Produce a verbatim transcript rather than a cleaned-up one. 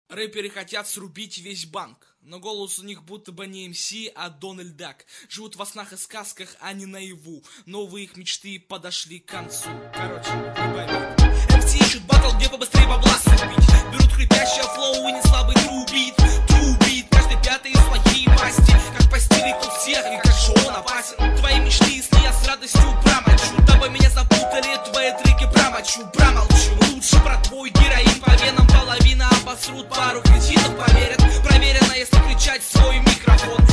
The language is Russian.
Рэперы хотят срубить весь банк, но голос у них будто бы не эм си, а Дональд Дак. Живут во снах и сказках, а не наяву. Новые их мечты подошли к концу. Короче, эм си ищут батл, где побыстрее бабла срубить. Берут хрипящее флоу и не слабый трубит. Трубит, каждый пятый из своей масти. Как постелик у всех, и как же он опасен. Твои мечты и сны я с радостью промочу. Дабы меня запутали, твои треки промочу. Промолчу, лучше про твой героин по венам половина обосрут. Пару кретинов поверят, проверено, если кричать в свой микрофон.